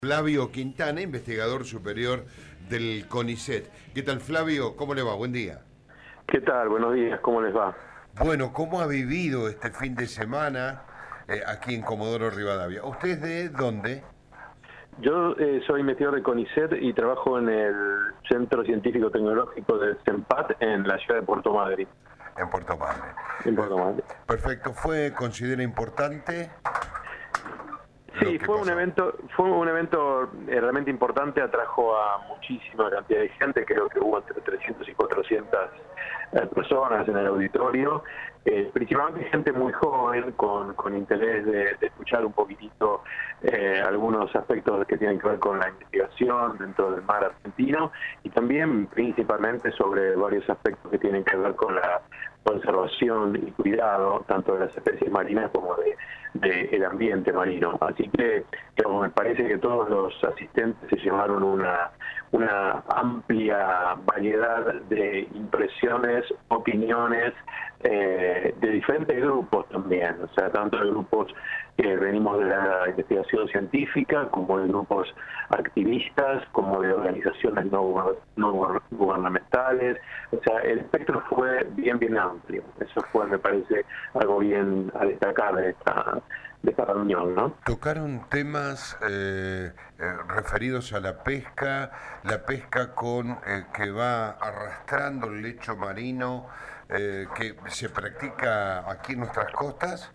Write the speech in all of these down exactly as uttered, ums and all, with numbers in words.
Flavio Quintana, investigador superior del CONICET. ¿Qué tal, Flavio? ¿Cómo le va? Buen día. ¿Qué tal? Buenos días, ¿cómo les va? Bueno, ¿cómo ha vivido este fin de semana eh, aquí en Comodoro Rivadavia? ¿Usted es de dónde? Yo eh, soy investigador de CONICET y trabajo en el Centro Científico Tecnológico del CEMPAT en la ciudad de Puerto Madryn. En Puerto Madryn. En Eh, Puerto Madryn. perfecto. ¿Fue, considera importante lo Sí, que fue un pasó? evento, fue un evento eh, realmente importante, atrajo a muchísima cantidad de gente, creo que hubo entre trescientas y cuatrocientas eh, personas en el auditorio, eh, principalmente gente muy joven, con, con interés de, de escuchar un poquitito eh, algunos aspectos que tienen que ver con la investigación dentro del mar argentino y también principalmente sobre varios aspectos que tienen que ver con la conservación y cuidado tanto de las especies marinas como de, de el ambiente marino. Así que digamos, me parece que todos los asistentes se llevaron una, una amplia variedad de impresiones, opiniones eh, de diferentes grupos también, o sea, tanto de grupos que venimos de la investigación científica, como de grupos activistas, como de organizaciones no, no gubernamentales. O sea, el espectro fue bien, bien amplio. Eso fue, me parece, algo bien a destacar de esta, de esta reunión, ¿no? Tocaron temas eh, eh, referidos a la pesca, la pesca con eh, que va arrastrando el lecho marino eh, que se practica aquí en nuestras costas.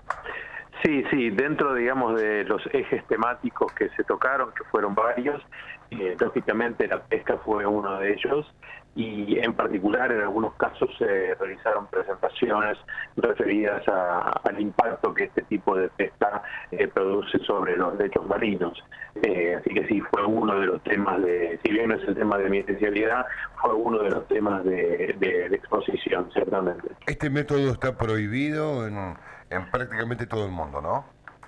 Sí, sí, dentro, digamos, de los ejes temáticos que se tocaron, que fueron varios, eh, lógicamente la pesca fue uno de ellos, y en particular en algunos casos se realizaron presentaciones referidas a, al impacto que este tipo de pesca eh, produce sobre los lechos marinos. Eh, así que sí, fue uno de los temas de, si bien no es el tema de mi especialidad, fue uno de los temas de, de, de exposición, ciertamente. Este método está prohibido en, en prácticamente todo el mundo, ¿no?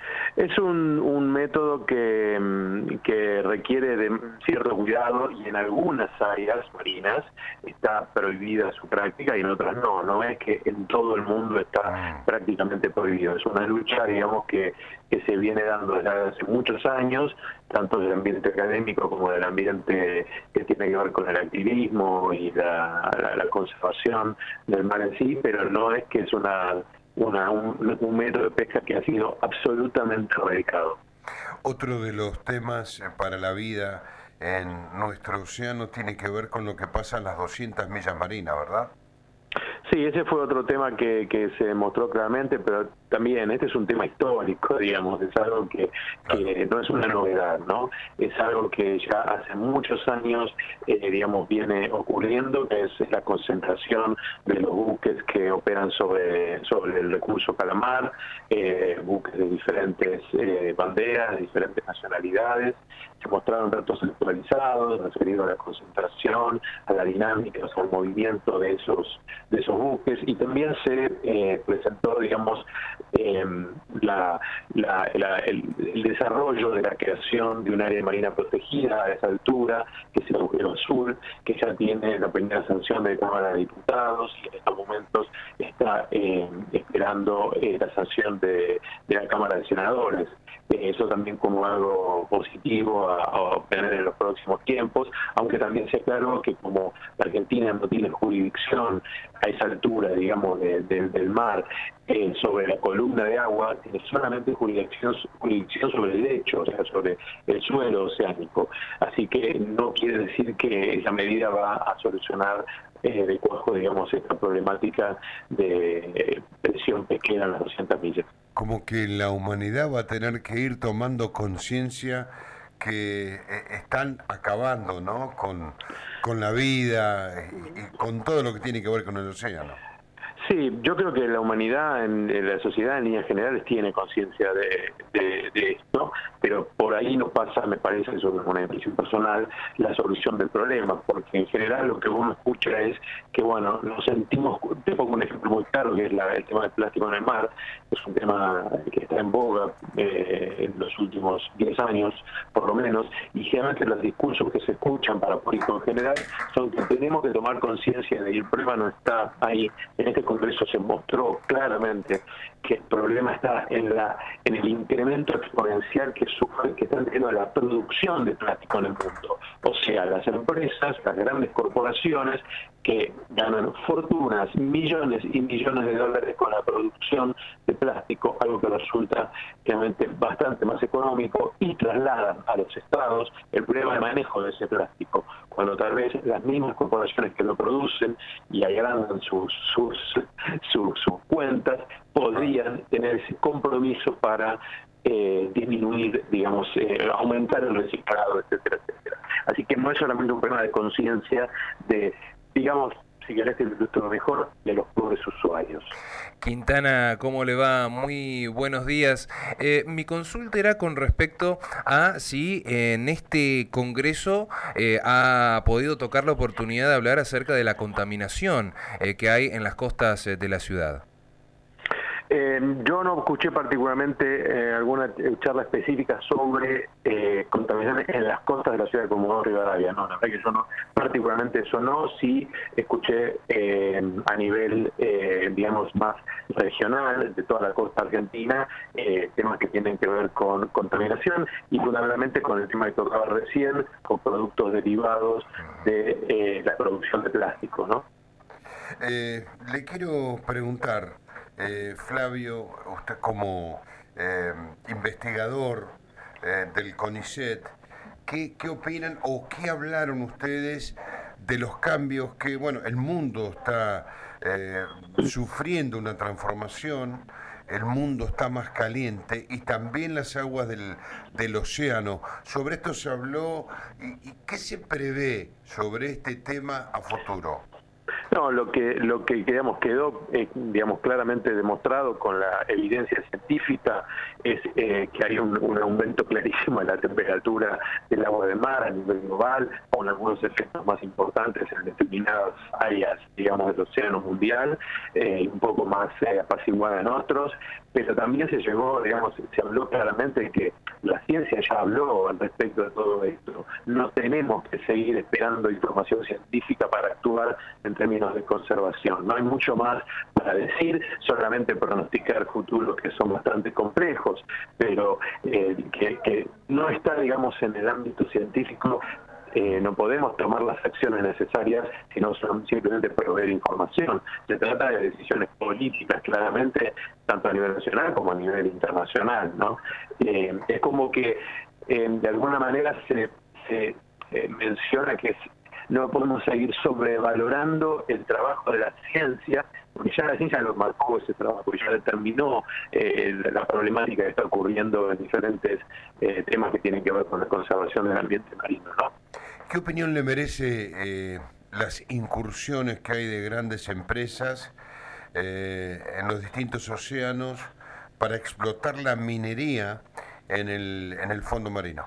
Es un, un método que, que requiere de cierto cuidado y en algunas áreas marinas está prohibida su práctica y en otras no. No es que en todo el mundo está prácticamente prohibido. Es una lucha, digamos, que, que se viene dando desde hace muchos años, tanto del ambiente académico como del ambiente que tiene que ver con el activismo y la, la, la conservación del mar en sí, pero no es que es una... Una, un, un método de pesca que ha sido absolutamente erradicado. Otro de los temas para la vida en nuestro océano tiene que ver con lo que pasa en las doscientas millas marinas, ¿verdad? Sí, ese fue otro tema que, que se mostró claramente, pero también este es un tema histórico, digamos, es algo que, que no es una novedad, ¿no? Es algo que ya hace muchos años, eh, digamos, viene ocurriendo, que es la concentración de los buques que operan sobre, sobre el recurso calamar, eh, buques de diferentes eh, banderas, de diferentes nacionalidades. Se mostraron datos actualizados referidos a la concentración, a la dinámica, o sea, al movimiento de esos, de esos buques, y también se eh, presentó, digamos, eh, la, la, la, el, el desarrollo de la creación de un área marina protegida a esa altura, que es el agujero azul, que ya tiene la primera sanción de la Cámara de Diputados y en estos momentos está eh, esperando eh, la sanción de, de la Cámara de Senadores. Eso también como algo positivo a, a obtener en los próximos tiempos, aunque también sea claro que como la Argentina no tiene jurisdicción a esa altura, digamos, de, de, del mar, eh, sobre la columna de agua, tiene solamente jurisdicción, jurisdicción sobre el lecho, o sea, sobre el suelo oceánico. Así que no quiere decir que esa medida va a solucionar eh, de cuajo, digamos, esta problemática de eh, presión pesquera en las doscientas millas. Como que la humanidad va a tener que ir tomando conciencia que eh, están acabando, ¿no? Con, con la vida y, y con todo lo que tiene que ver con el océano. Sí, yo creo que la humanidad, en, en la sociedad en líneas generales, tiene conciencia de, de, de esto, pero por ahí no pasa, me parece, eso es una impresión personal, la solución del problema, porque en general lo que uno escucha es que, bueno, nos sentimos, te pongo un ejemplo muy claro, que es la, el tema del plástico en el mar, es un tema que está en boga eh, en los últimos diez años, por lo menos, y generalmente los discursos que se escuchan para público en general son que tenemos que tomar conciencia de que el problema no está ahí, en este contexto Congreso se mostró claramente que el problema está en la en el incremento exponencial que sufre, que están teniendo la producción de plástico en el mundo. O sea, las empresas, las grandes corporaciones que ganan fortunas, millones y millones de dólares con la producción de plástico, algo que resulta realmente bastante más económico, y trasladan a los estados el problema de manejo de ese plástico, cuando tal vez las mismas corporaciones que lo producen y agrandan sus, sus, sus, sus cuentas, podrían tener ese compromiso para eh, disminuir, digamos, eh, aumentar el reciclado, etcétera, etcétera. Así que no es solamente un problema de conciencia, de, digamos, si querés que lo mejor, de los pobres usuarios. Quintana, ¿cómo le va? Muy buenos días. Eh, mi consulta era con respecto a si en este congreso eh, ha podido tocar la oportunidad de hablar acerca de la contaminación eh, que hay en las costas eh, de la ciudad. Eh, yo no escuché particularmente eh, alguna charla específica sobre eh, contaminación en las costas de la ciudad de Comodoro Rivadavia. No, la verdad que yo no, particularmente eso no. Sí escuché eh, a nivel, eh, digamos, más regional, de toda la costa argentina, eh, temas que tienen que ver con contaminación y fundamentalmente con el tema que tocaba recién, con productos derivados de eh, la producción de plástico, ¿no? Eh, le quiero preguntar, eh, Flavio, usted como eh, investigador eh, del CONICET, ¿qué, ¿qué opinan o qué hablaron ustedes de los cambios que, bueno, el mundo está eh, sufriendo una transformación, el mundo está más caliente y también las aguas del, del océano? Sobre esto se habló y, y ¿qué se prevé sobre este tema a futuro? No, lo que lo que digamos quedó eh, digamos claramente demostrado con la evidencia científica es eh, que hay un, un aumento clarísimo de la temperatura del agua de mar a nivel global, con algunos efectos más importantes en determinadas áreas, digamos, del océano mundial, eh, un poco más eh, apaciguada en otros, pero también se llegó, digamos, se habló claramente de que la ciencia ya habló al respecto de todo esto. No tenemos que seguir esperando información científica para actuar en términos de conservación. No hay mucho más para decir, solamente pronosticar futuros que son bastante complejos, pero eh, que, que no está, digamos, en el ámbito científico. Eh, no podemos tomar las acciones necesarias, sino son simplemente proveer información. Se trata de decisiones políticas, claramente, tanto a nivel nacional como a nivel internacional, ¿no? Eh, es como que, eh, de alguna manera, se, se eh, menciona que no podemos seguir sobrevalorando el trabajo de la ciencia, porque ya la ciencia lo marcó ese trabajo, ya determinó eh, la problemática que está ocurriendo en diferentes eh, temas que tienen que ver con la conservación del ambiente marino, ¿no? ¿Qué opinión le merece eh, las incursiones que hay de grandes empresas eh, en los distintos océanos para explotar la minería en el, en el fondo marino?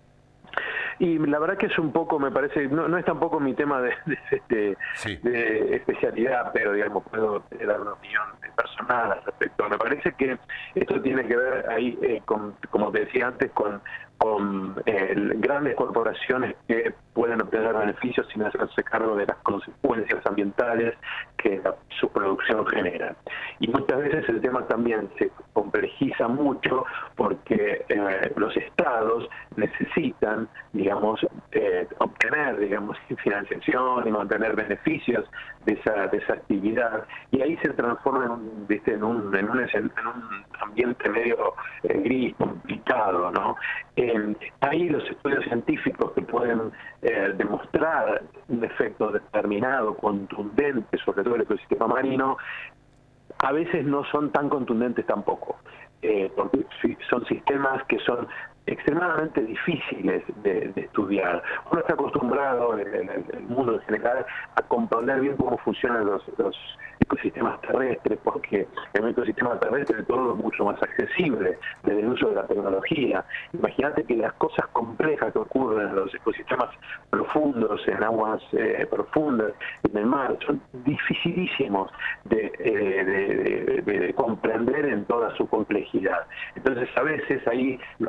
Y la verdad que es un poco, me parece, no, no es tampoco mi tema de, de, de, sí. de especialidad, pero digamos, puedo dar una opinión personal al respecto. Me parece que esto tiene que ver ahí, eh, con, como te decía antes, con, con eh, grandes corporaciones que pueden obtener beneficios sin hacerse cargo de las consecuencias ambientales que la, su producción genera. Y muchas veces el tema también se complejiza mucho porque eh, los estados necesitan, digamos, eh, obtener, digamos, financiación y mantener beneficios de esa, de esa actividad, y ahí se transforma en un, ¿viste? en, un, en, un, en un ambiente medio eh, gris, complicado, ¿no? Eh, ahí los estudios científicos que pueden eh, demostrar un efecto determinado, contundente, sobre todo el ecosistema marino, a veces no son tan contundentes tampoco, eh, porque son sistemas que son extremadamente difíciles de, de estudiar. Uno está acostumbrado, en el, el mundo en general, a comprender bien cómo funcionan los, los ecosistemas terrestres, porque en un ecosistema terrestre todo es mucho más accesible desde el uso de la tecnología. Imagínate que las cosas complejas que ocurren en los ecosistemas profundos, en aguas eh, profundas, en el mar, son dificilísimos de, eh, de, de, de comprender en toda su complejidad. Entonces, a veces ahí los científicos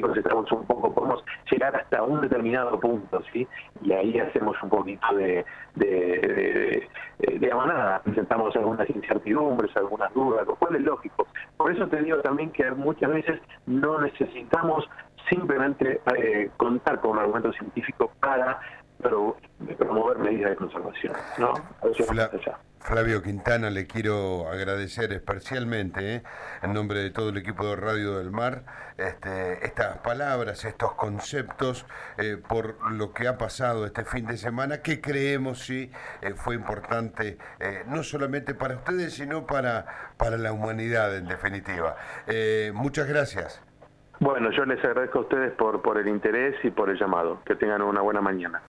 científicos estamos un poco, podemos llegar hasta un determinado punto, ¿sí? Y ahí hacemos un poquito de, de, de, de, digamos nada, presentamos algunas incertidumbres, algunas dudas, lo cual es lógico. Por eso te digo también que muchas veces no necesitamos simplemente eh, contar con un argumento científico para pero, promover medidas de conservación, ¿no? A veces Fla más allá. Flavio Quintana, le quiero agradecer especialmente, ¿eh? en nombre de todo el equipo de Radio del Mar, este, estas palabras, estos conceptos, eh, por lo que ha pasado este fin de semana, que creemos sí eh, fue importante, eh, no solamente para ustedes, sino para, para la humanidad en definitiva. Eh, muchas gracias. Bueno, yo les agradezco a ustedes por, por el interés y por el llamado. Que tengan una buena mañana.